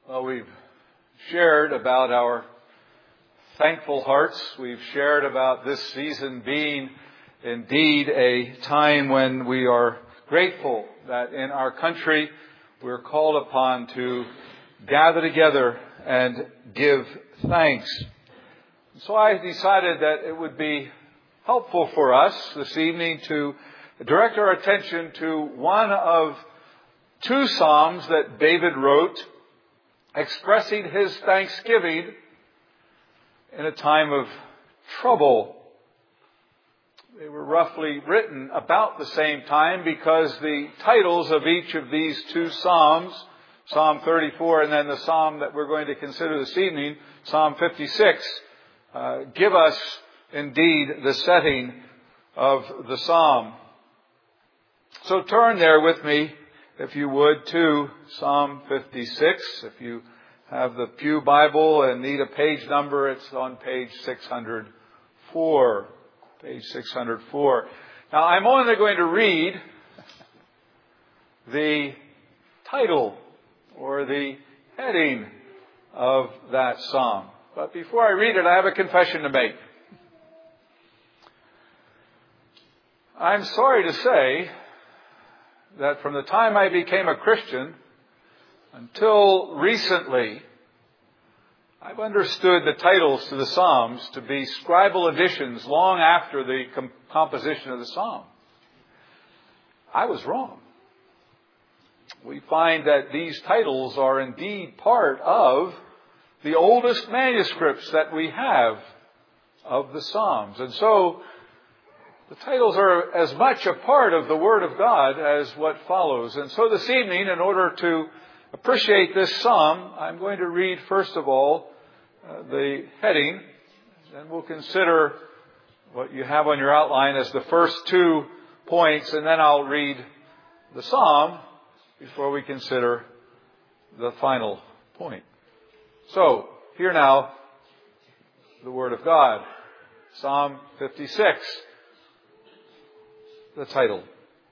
Well, we've shared about our thankful hearts. We've shared about this season being indeed a time when we are grateful that in our country we're called upon to gather together and give thanks. So I decided that it would be helpful for us this evening to direct our attention to one of two psalms that David wrote, expressing his thanksgiving in a time of trouble. They were roughly written about the same time because the titles of each of these two psalms, Psalm 34 and then the psalm that we're going to consider this evening, Psalm 56, give us indeed the setting of the psalm. So turn there with me, if you would, to Psalm 56. If you have the Pew Bible and need a page number, it's on page 604. Page 604. Now, I'm only going to read the title or the heading of that psalm. But before I read it, I have a confession to make. I'm sorry to say that from the time I became a Christian until recently, I've understood the titles to the Psalms to be scribal additions long after the composition of the Psalm. I was wrong. We find that these titles are indeed part of the oldest manuscripts that we have of the Psalms. And so the titles are as much a part of the Word of God as what follows. And so this evening, in order to appreciate this psalm, I'm going to read first of all the heading, and we'll consider what you have on your outline as the first 2 points, and then I'll read the psalm before we consider the final point. So, here now, the Word of God, Psalm 56. The title.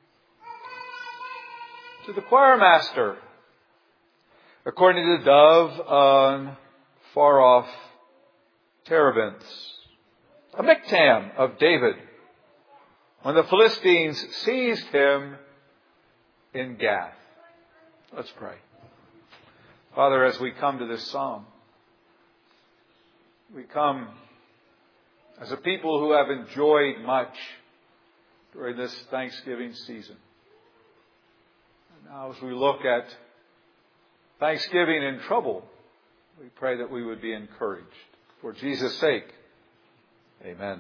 To the choir master, according to the dove on far-off terebinths, a miktam of David, when the Philistines seized him in Gath. Let's pray. Father, as we come to this psalm, we come as a people who have enjoyed much during this Thanksgiving season. And now as we look at Thanksgiving in trouble, we pray that we would be encouraged. For Jesus' sake, amen.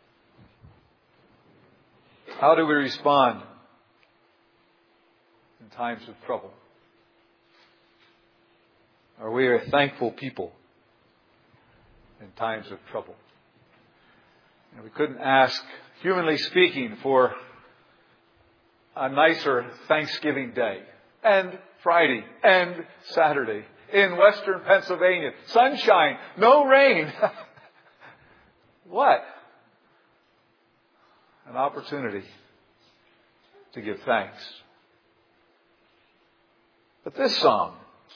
How do we respond in times of trouble? Are we a thankful people in times of trouble? And we couldn't ask, humanly speaking, for a nicer Thanksgiving day and Friday and Saturday in western Pennsylvania. Sunshine, no rain. What? An opportunity to give thanks. But this psalm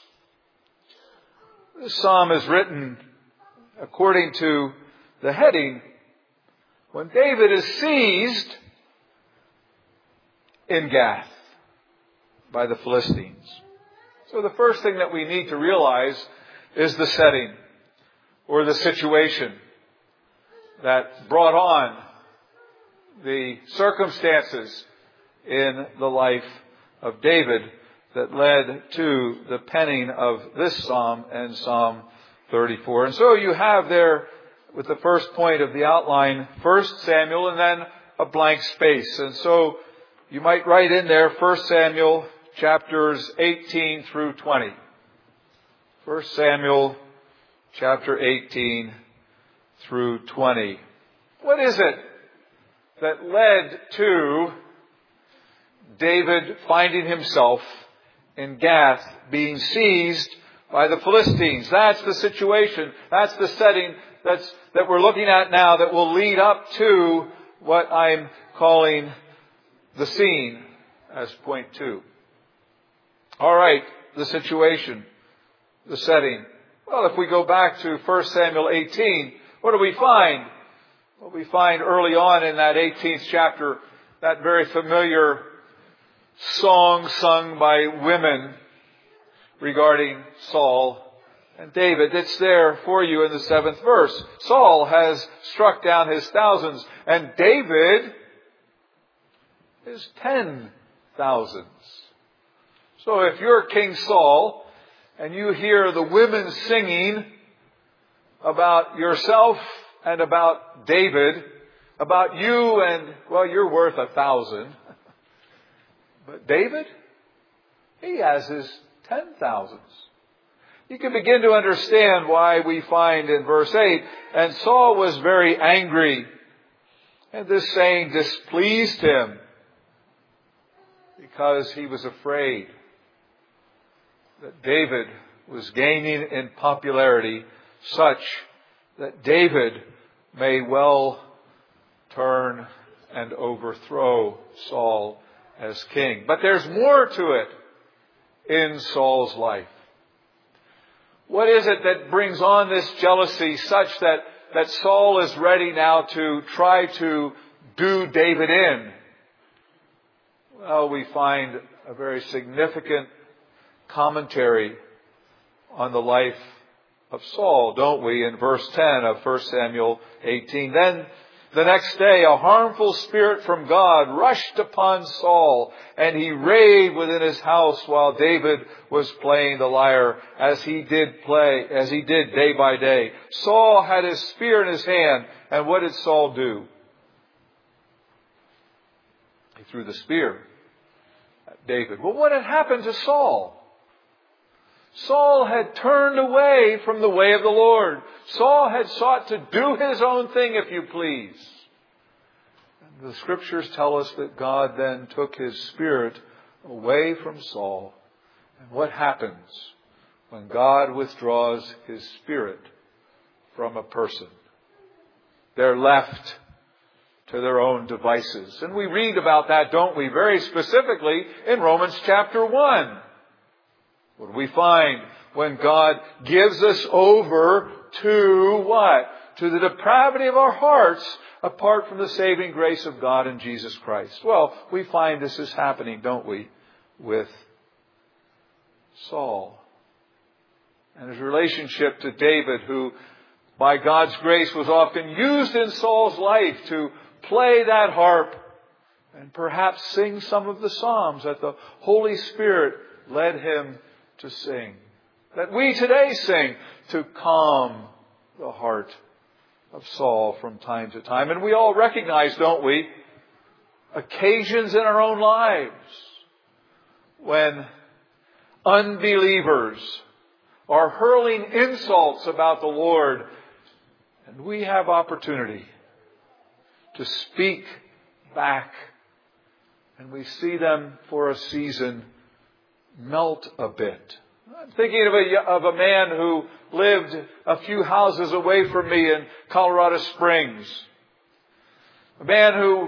is written according to the heading, when David is seized in Gath by the Philistines. So the first thing that we need to realize is the setting or the situation that brought on the circumstances in the life of David that led to the penning of this psalm and Psalm 34. And so you have there, with the first point of the outline, 1 Samuel and then a blank space. And so you might write in there 1 Samuel chapters 18 through 20. 1 Samuel chapter 18 through 20. What is it that led to David finding himself in Gath, being seized by the Philistines? That's the situation. That's the setting that we're looking at now that will lead up to what I'm calling the scene as point 2. All right, the situation. the setting? Well, if we go back to 1 Samuel 18, what do we find? Well, we find early on in that 18th chapter that very familiar song sung by women regarding Saul and David. It's there for you in the 7th verse. Saul has struck down his thousands, and David his 10,000s. So if you're King Saul and you hear the women singing about yourself and about David, about you and, well, you're worth 1,000. But David, he has his 10,000s. You can begin to understand why we find in verse 8, and Saul was very angry, and this saying displeased him because he was afraid that David was gaining in popularity such that David may well turn and overthrow Saul as king. But there's more to it in Saul's life. What is it that brings on this jealousy such that Saul is ready now to try to do David in? Well, we find a very significant commentary on the life of Saul, don't we? In verse 10 of 1 Samuel 18. Then the next day a harmful spirit from God rushed upon Saul, and he raved within his house while David was playing the lyre, as he did day by day. Saul had his spear in his hand, and what did Saul do? He threw the spear at David. Well, what had happened to Saul? Saul had turned away from the way of the Lord. Saul had sought to do his own thing, if you please. And the Scriptures tell us that God then took his spirit away from Saul. And what happens when God withdraws his spirit from a person? They're left to their own devices. And we read about that, don't we, very specifically in Romans chapter 1. What do we find when God gives us over to what? To the depravity of our hearts apart from the saving grace of God in Jesus Christ. Well, we find this is happening, don't we, with Saul and his relationship to David, who by God's grace was often used in Saul's life to play that harp and perhaps sing some of the psalms that the Holy Spirit led him to sing, that we today sing to calm the heart of Saul from time to time. And we all recognize, don't we, occasions in our own lives when unbelievers are hurling insults about the Lord, and we have opportunity to speak back, and we see them for a season melt a bit. I'm thinking of a man who lived a few houses away from me in Colorado Springs. A man who,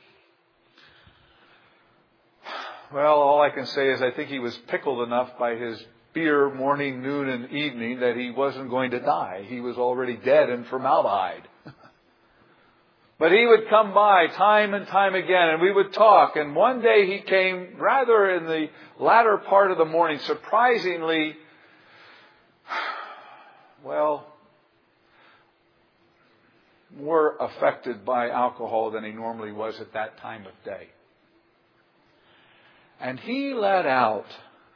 well, all I can say is I think he was pickled enough by his beer morning, noon, and evening that he wasn't going to die. He was already dead in formaldehyde. But he would come by time and time again, and we would talk. And one day he came rather in the latter part of the morning, surprisingly, well, more affected by alcohol than he normally was at that time of day. And he let out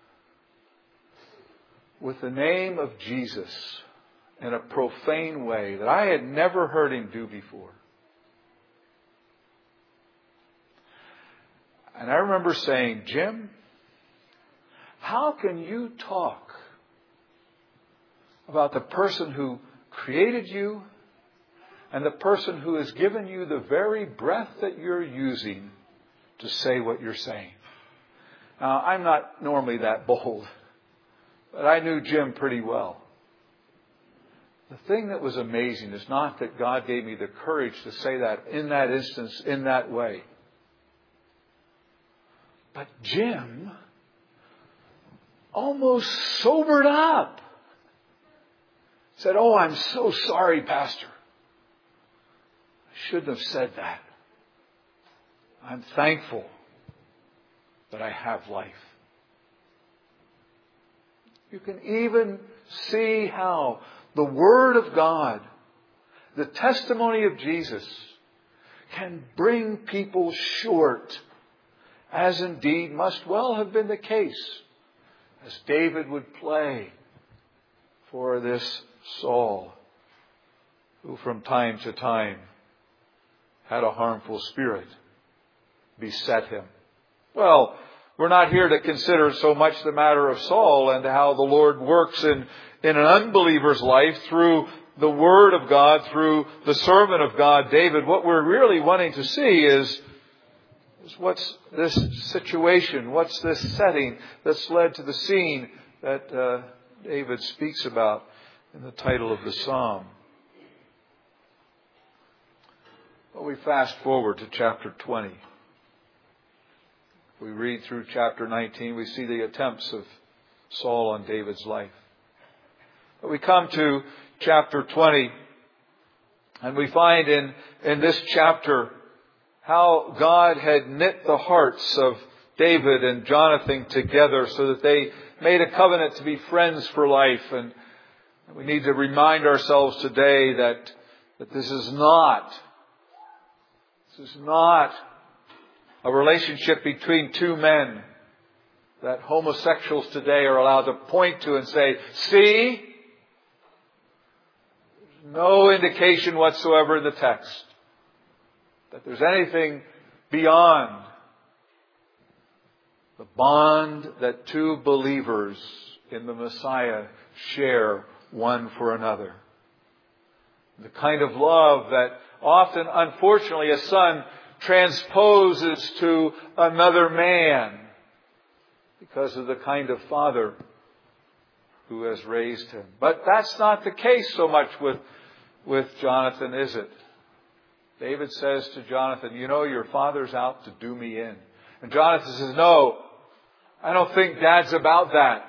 with the name of Jesus in a profane way that I had never heard him do before. And I remember saying, Jim, how can you talk about the person who created you and the person who has given you the very breath that you're using to say what you're saying? Now, I'm not normally that bold, but I knew Jim pretty well. The thing that was amazing is not that God gave me the courage to say that in that instance, in that way. But Jim almost sobered up. said, "Oh, I'm so sorry, Pastor. I shouldn't have said that. I'm thankful that I have life." You can even see how the Word of God, the testimony of Jesus, can bring people short, as indeed must well have been the case, as David would play for this Saul, who from time to time had a harmful spirit beset him. Well, we're not here to consider so much the matter of Saul and how the Lord works in an unbeliever's life through the Word of God, through the servant of God, David. What we're really wanting to see is what's this situation, what's this setting that's led to the scene that David speaks about in the title of the psalm. Well, we fast forward to chapter 20. We read through chapter 19, we see the attempts of Saul on David's life. But we come to chapter 20, and we find in this chapter how God had knit the hearts of David and Jonathan together so that they made a covenant to be friends for life. And we need to remind ourselves today that this is not a relationship between two men that homosexuals today are allowed to point to and say, "See, there's no indication whatsoever in the text that there's anything beyond the bond that two believers in the Messiah share one for another." The kind of love that often, unfortunately, a son transposes to another man because of the kind of father who has raised him. But that's not the case so much with Jonathan, is it? David says to Jonathan, "You know, your father's out to do me in." And Jonathan says, "No, I don't think Dad's about that."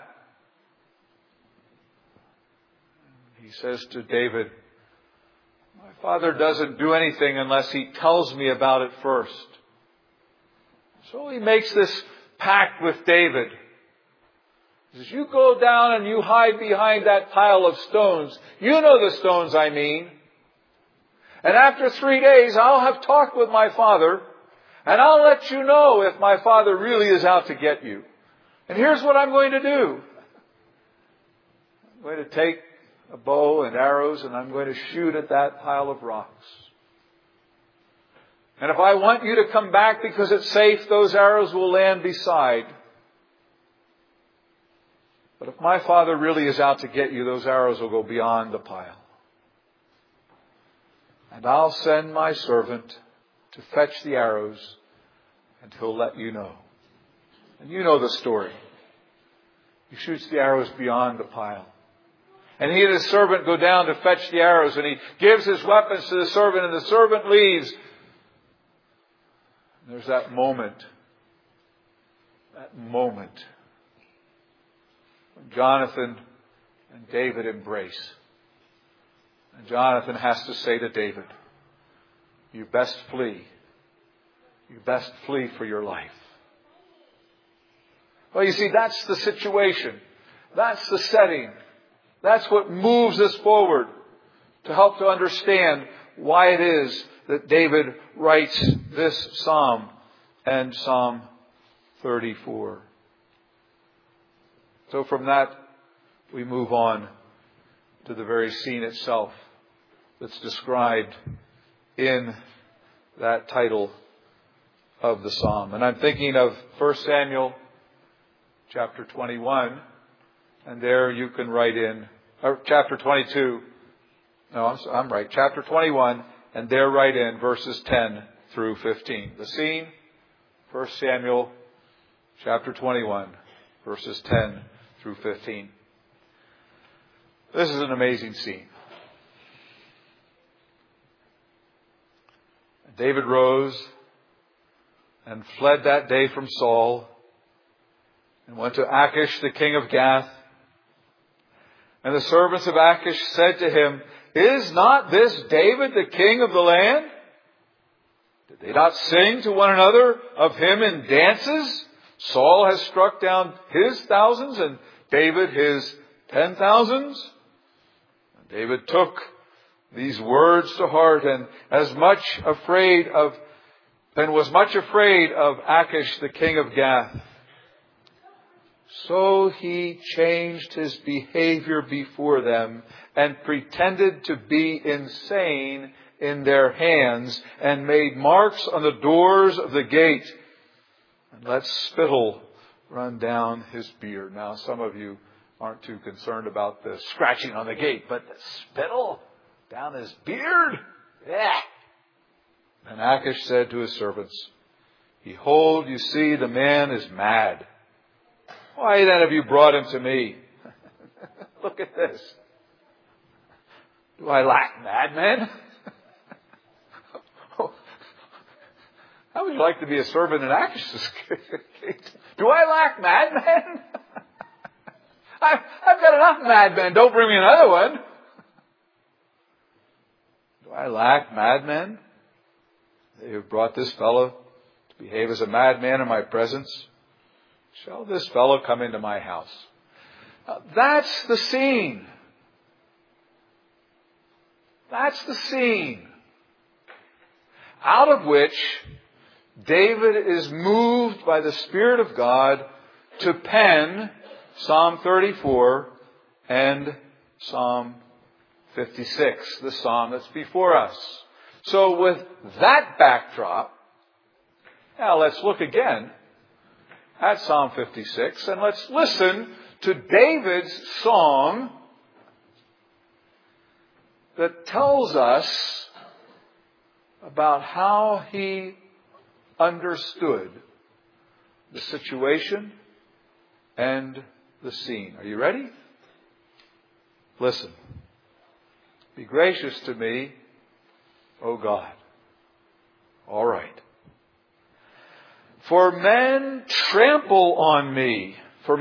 He says to David, "My father doesn't do anything unless he tells me about it first." So he makes this pact with David. He says, "You go down and you hide behind that pile of stones. You know the stones I mean. And after 3 days, I'll have talked with my father, and I'll let you know if my father really is out to get you. And here's what I'm going to do. I'm going to take a bow and arrows, and I'm going to shoot at that pile of rocks. And if I want you to come back because it's safe, those arrows will land beside. But if my father really is out to get you, those arrows will go beyond the pile. And I'll send my servant to fetch the arrows, and he'll let you know." And you know the story. He shoots the arrows beyond the pile. And he and his servant go down to fetch the arrows, and he gives his weapons to the servant, and the servant leaves. And there's that moment when Jonathan and David embrace. And Jonathan has to say to David, "You best flee. You best flee for your life." Well, you see, that's the situation. That's the setting. That's what moves us forward to help to understand why it is that David writes this psalm and Psalm 34. So from that, we move on to the very scene itself that's described in that title of the psalm. And I'm thinking of 1 Samuel chapter 21. And there you can write in, or chapter 22. No, I'm right. Chapter 21. And there write in verses 10 through 15. The scene, 1 Samuel chapter 21, verses 10 through 15. This is an amazing scene. David rose and fled that day from Saul and went to Achish, the king of Gath. And the servants of Achish said to him, Is not this David the king of the land? Did they not sing to one another of him in dances? Saul has struck down his thousands and David his 10,000s. David took these words to heart and was much afraid of Achish the king of Gath. So he changed his behavior before them and pretended to be insane in their hands and made marks on the doors of the gate and let spittle run down his beard. Now, some of you aren't too concerned about the scratching on the gate, but the spittle down his beard? Yeah. And Achish said to his servants, Behold, you see, the man is mad. Why then have you brought him to me? Look at this. Do I lack madmen? How would you like to be a servant in Achish's gate? Do I lack madmen? I've got enough madmen. Don't bring me another one. Do I lack madmen? They have brought this fellow to behave as a madman in my presence. Shall this fellow come into my house? That's the scene. That's the scene out of which David is moved by the Spirit of God to pen Psalm 34 and Psalm 56, the psalm that's before us. So with that backdrop, now let's look again at Psalm 56 and let's listen to David's song that tells us about how he understood the situation and the scene. Are you ready? Listen. Be gracious to me, O God. All right. For man tramples on me.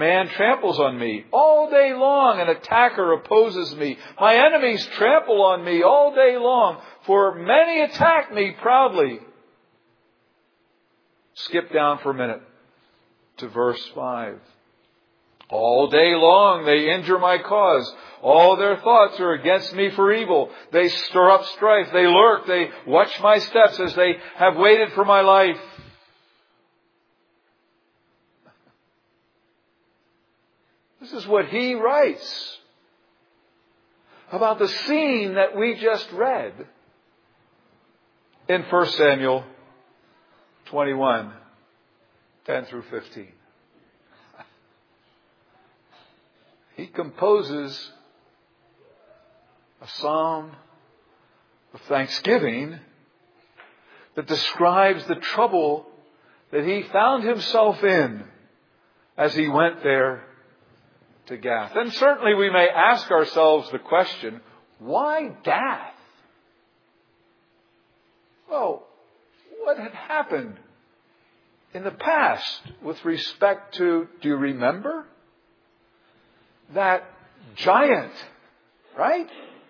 All day long an attacker opposes me. My enemies trample on me all day long. For many attack me proudly. Skip down for a minute to verse 5. All day long they injure my cause. All their thoughts are against me for evil. They stir up strife. They lurk. They watch my steps as they have waited for my life. This is what he writes about the scene that we just read in 1 Samuel 21, 10 through 15. He composes a psalm of thanksgiving that describes the trouble that he found himself in as he went there to Gath. And certainly we may ask ourselves the question, why Gath? Well, what had happened in the past with respect to, do you remember? That giant, right?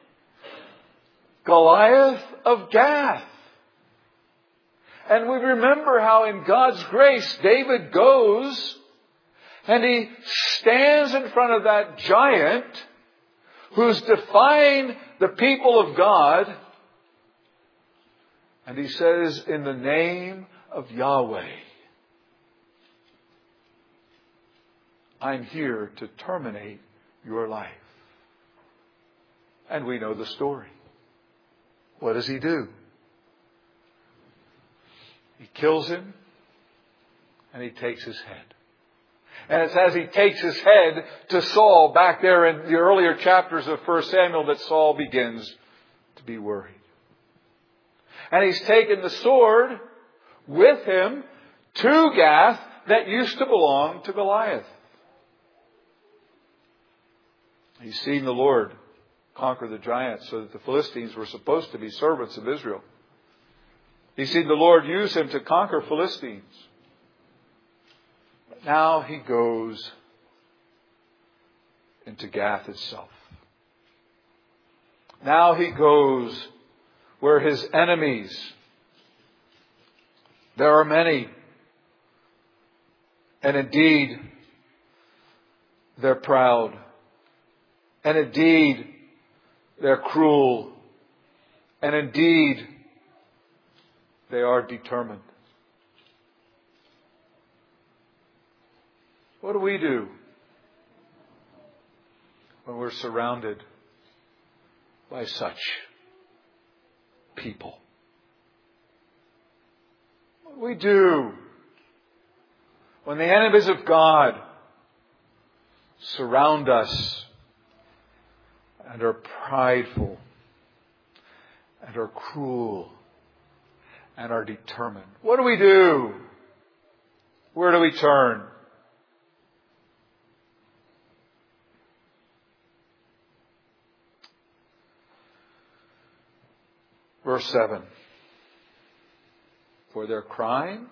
Goliath of Gath. And we remember how in God's grace David goes and he stands in front of that giant who's defying the people of God. And he says, in the name of Yahweh, I'm here to terminate your life. And we know the story. What does he do? He kills him and he takes his head. And it's as he takes his head to Saul back there in the earlier chapters of 1 Samuel that Saul begins to be worried. And he's taken the sword with him to Gath that used to belong to Goliath. He's seen the Lord conquer the giant so that the Philistines were supposed to be servants of Israel. He's seen the Lord use him to conquer Philistines. But now he goes into Gath itself. Now he goes where his enemies, there are many, and indeed they're proud, and indeed they're cruel, and indeed they are determined. What do we do when we're surrounded by such people? What do we do when the enemies of God surround us and are prideful and are cruel and are determined? What do we do? Where do we turn? Verse 7. For their crime,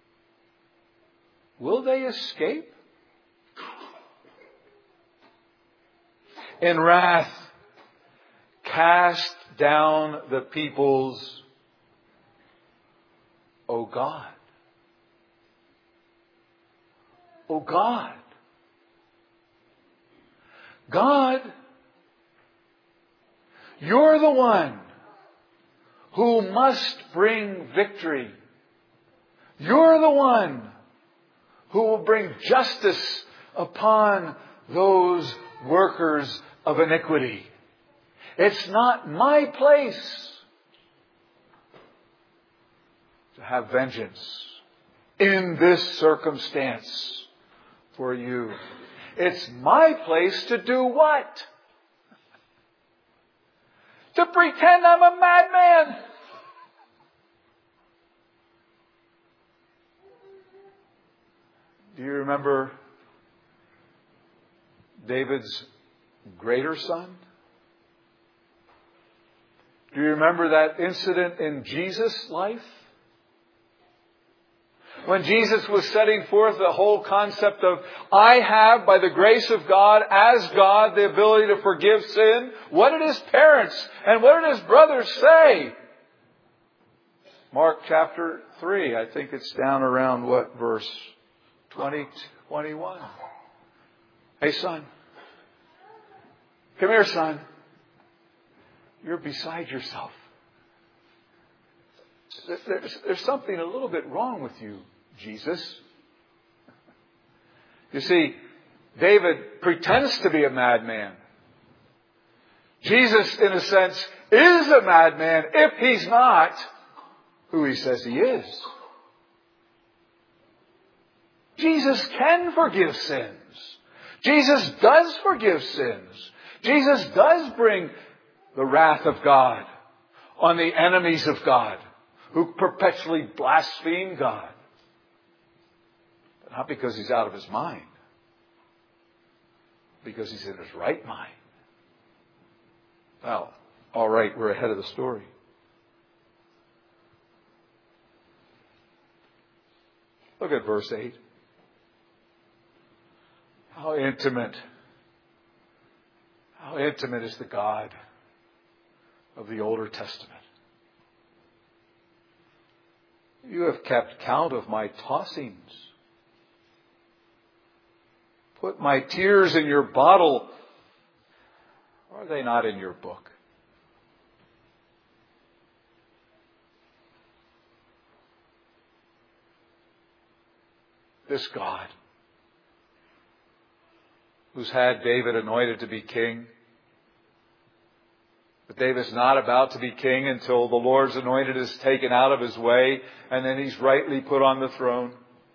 will they escape? In wrath, cast down the peoples, O God. O God. God, you're the one who must bring victory. You're the one who will bring justice upon those workers of iniquity. It's not my place to have vengeance in this circumstance for you. It's my place to do what? To pretend I'm a madman. Do you remember David's greater son? Do you remember that incident in Jesus' life? When Jesus was setting forth the whole concept of, I have, by the grace of God, as God, the ability to forgive sin. What did his parents and what did his brothers say? Mark chapter 3, I think it's down around what, verse 20, 21. Hey son, come here son. You're beside yourself. There's something a little bit wrong with you, Jesus. You see, David pretends to be a madman. Jesus, in a sense, is a madman if he's not who he says he is. Jesus can forgive sins. Jesus does forgive sins. Jesus does bring the wrath of God on the enemies of God who perpetually blaspheme God. But not because he's out of his mind. Because he's in his right mind. Well, all right, we're ahead of the story. Look at verse 8. How intimate is the God of the Older Testament. You have kept count of my tossings. Put my tears in your bottle. Are they not in your book? This God, who's had David anointed to be king. But David's not about to be king until the Lord's anointed is taken out of his way and then he's rightly put on the throne.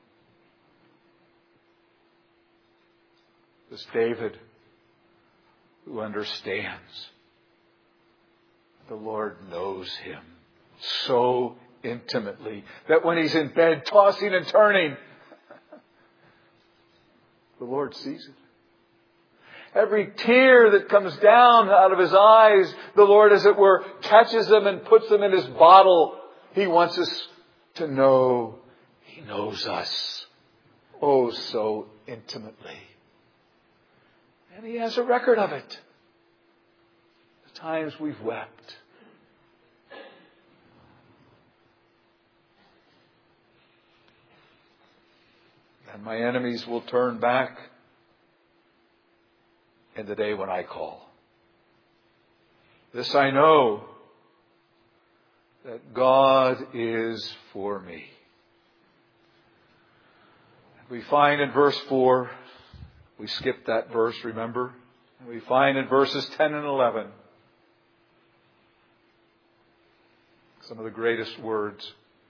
This David who understands the Lord knows him so intimately that when he's in bed tossing and turning, the Lord sees it. Every tear that comes down out of his eyes, the Lord, as it were, catches them and puts them in his bottle. He wants us to know he knows us. Oh, so intimately. And he has a record of it. times we've wept. And my enemies will turn back in the day when I call. This I know, that God is for me. We find in verse 4, we skipped that verse, remember? And we find in verses 10 and 11 some of the greatest words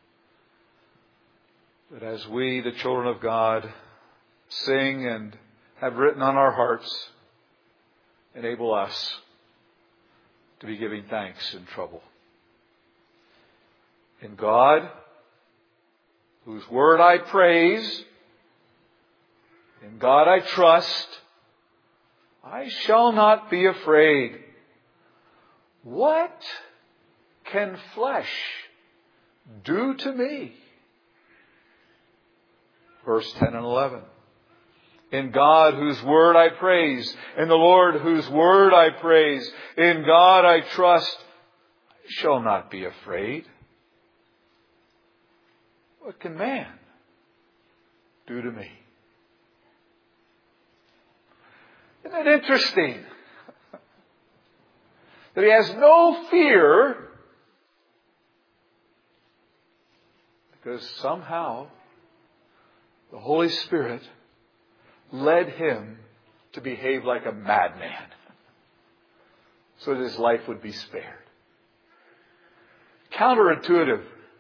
that as we, the children of God, sing and have written on our hearts, enable us to be giving thanks in trouble. In God, whose word I praise, in God I trust, I shall not be afraid. What can flesh do to me? Verse 10 and 11. In God whose word I praise, in the Lord whose word I praise, in God I trust, I shall not be afraid. What can man do to me? Isn't it interesting that he has no fear because somehow the Holy Spirit led him to behave like a madman so that his life would be spared. Counterintuitive.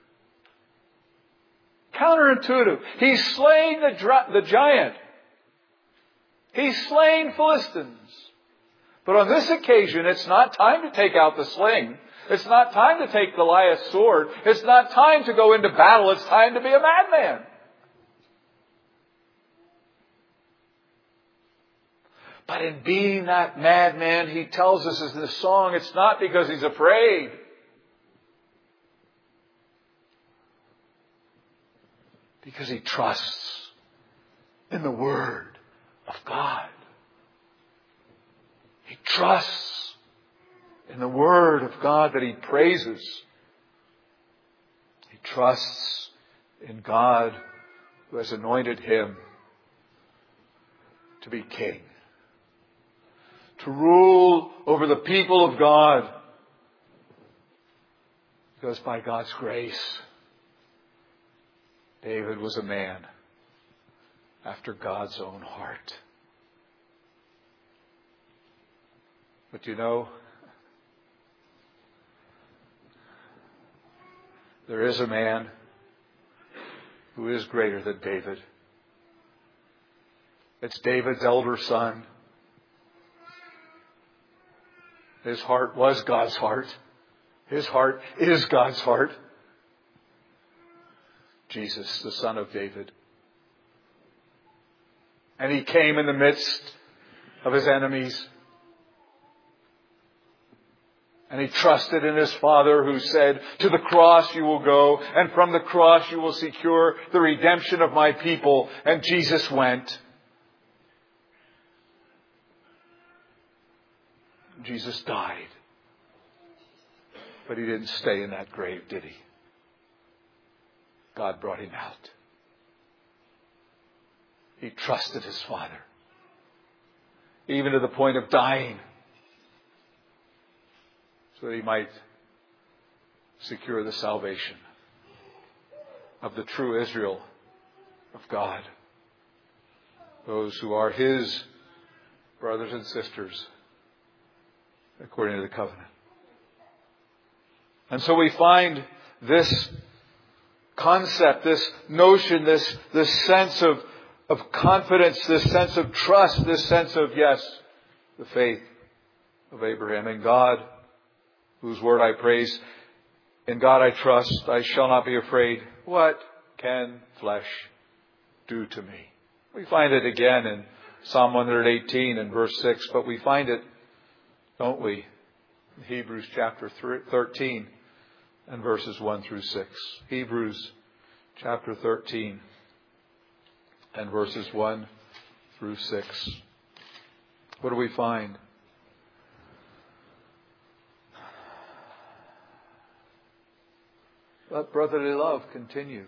Counterintuitive. He's slaying the giant. He's slaying Philistines. But on this occasion, it's not time to take out the sling. It's not time to take Goliath's sword. It's not time to go into battle. It's time to be a madman. But in being that madman, he tells us in the song, it's not because he's afraid. Because he trusts in the Word of God. He trusts in the Word of God that he praises. He trusts in God who has anointed him to be king, to rule over the people of God. Because by God's grace, David was a man after God's own heart. But you know, there is a man who is greater than David. It's David's elder son. His heart was God's heart. His heart is God's heart. Jesus, the Son of David. And he came in the midst of his enemies. And he trusted in his Father who said, to the cross you will go, and from the cross you will secure the redemption of my people. And Jesus went. Jesus died. But he didn't stay in that grave, did he? God brought him out. He trusted his Father, even to the point of dying, so that he might secure the salvation of the true Israel of God, those who are his brothers and sisters according to the covenant. And so we find this concept, this notion, this sense of confidence, this sense of trust, this sense of, yes, the faith of Abraham. In God, whose word I praise, in God I trust, I shall not be afraid. What can flesh do to me? We find it again in Psalm 118 and verse 6, but we find it, don't we, in Hebrews chapter 13 and verses 1 through 6. Hebrews chapter 13 and verses 1 through 6. What do we find? Let brotherly love continue.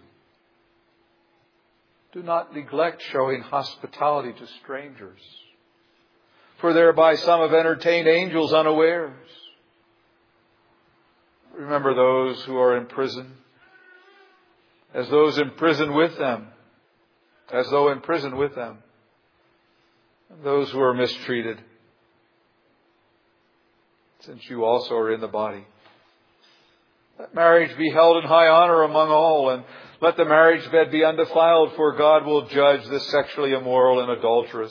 Do not neglect showing hospitality to strangers, for thereby some have entertained angels unawares. Remember those who are in prison, as those in prison with them, as though in prison with them, and those who are mistreated, since you also are in the body. Let marriage be held in high honor among all, and let the marriage bed be undefiled, for God will judge the sexually immoral and adulterous.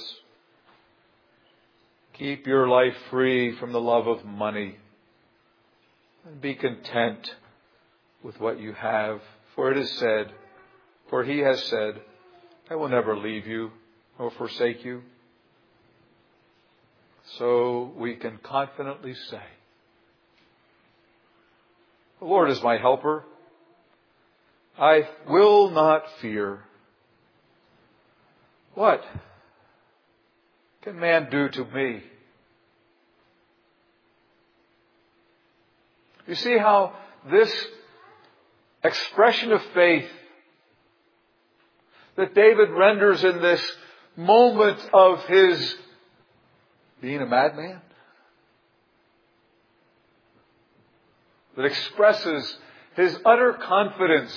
Keep your life free from the love of money, and be content with what you have. For it is said, for He has said, I will never leave you nor forsake you. So we can confidently say, the Lord is my helper. I will not fear. What can man do to me? You see how this expression of faith that David renders in this moment of his being a madman, that expresses his utter confidence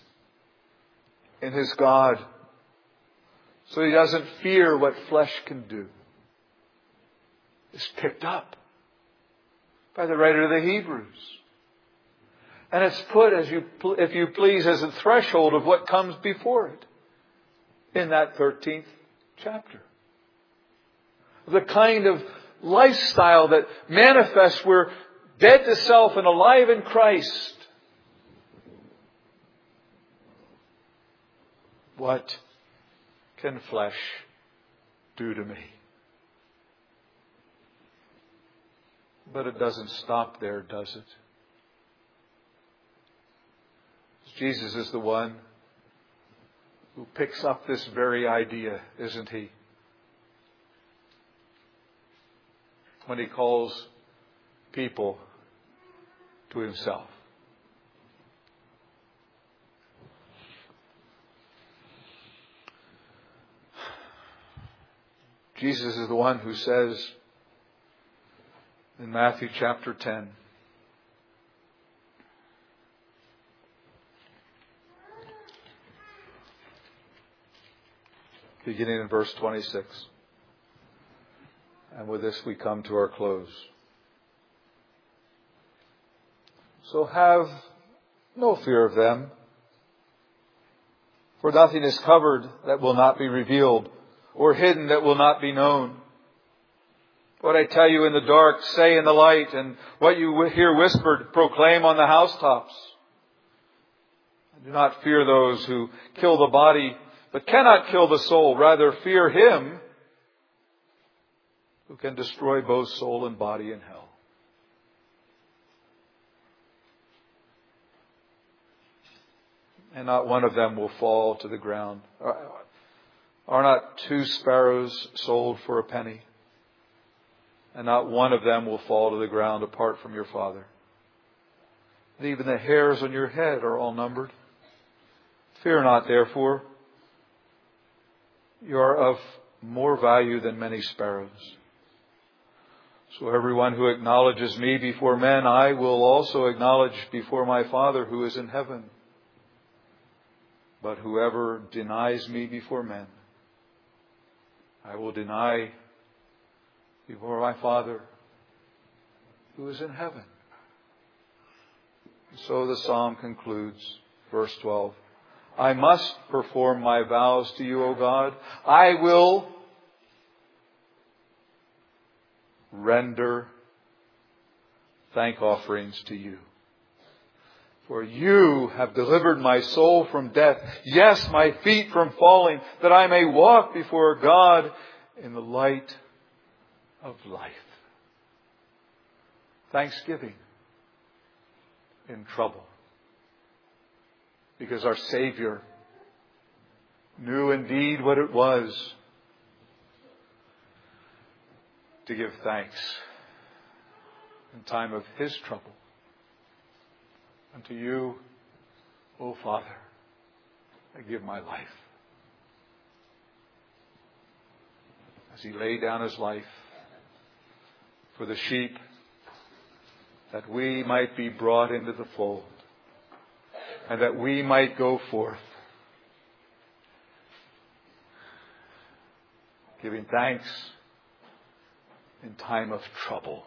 in his God, so he doesn't fear what flesh can do, is picked up by the writer of the Hebrews. And it's put, if you please, as a threshold of what comes before it in that 13th chapter. The kind of lifestyle that manifests we're dead to self and alive in Christ. What can flesh do to me? But it doesn't stop there, does it? Jesus is the one who picks up this very idea, isn't He? When He calls people to Himself. Jesus is the one who says in Matthew chapter 10, beginning in verse 26. And with this we come to our close. So have no fear of them, for nothing is covered that will not be revealed, or hidden that will not be known. What I tell you in the dark, say in the light, and what you hear whispered, proclaim on the housetops. Do not fear those who kill the body, but cannot kill the soul. Rather, fear Him who can destroy both soul and body in hell. And not one of them will fall to the ground. Are not 2 sparrows sold for a penny? And not one of them will fall to the ground apart from your Father. And even the hairs on your head are all numbered. Fear not, therefore. You are of more value than many sparrows. So everyone who acknowledges me before men, I will also acknowledge before my Father who is in heaven. But whoever denies me before men, I will deny before my Father who is in heaven. And so the psalm concludes, verse 12. I must perform my vows to you, O God. I will render thank offerings to you. For you have delivered my soul from death, yes, my feet from falling, that I may walk before God in the light of life. Thanksgiving in trouble. Because our Savior knew indeed what it was to give thanks in time of His trouble. And to you Oh, Father, I give my life. As He laid down His life for the sheep, that we might be brought into the fold, and that we might go forth, giving thanks in time of trouble,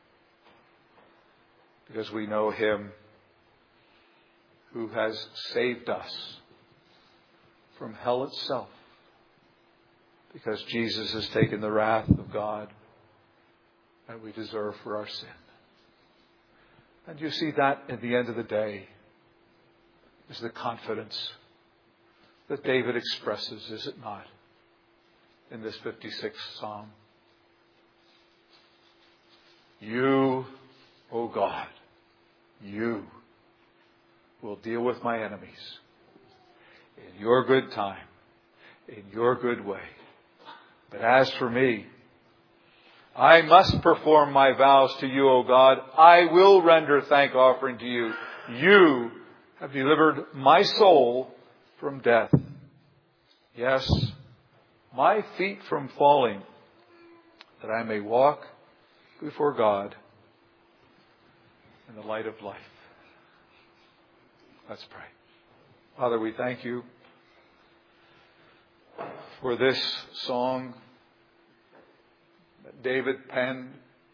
because we know Him who has saved us from hell itself, because Jesus has taken the wrath of God that we deserve for our sin. And you see that at the end of the day is the confidence that David expresses, is it not, in this 56th Psalm? You, O God, you will deal with my enemies in your good time, in your good way. But as for me, I must perform my vows to you, O God. I will render thank offering to you. You have delivered my soul from death. Yes, my feet from falling, that I may walk before God in the light of life. Let's pray. Father, we thank you for this song that David penned.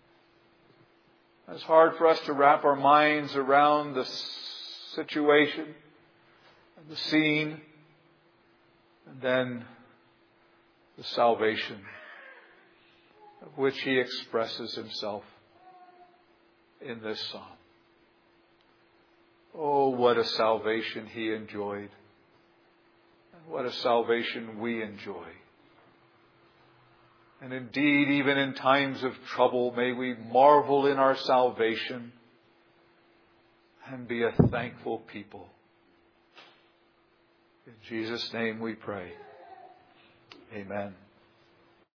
It's hard for us to wrap our minds around the situation and the scene, and then the salvation of which he expresses himself in this psalm. Oh, what a salvation he enjoyed, and what a salvation we enjoy. And indeed, even in times of trouble, may we marvel in our salvation and be a thankful people. In Jesus' name we pray. Amen.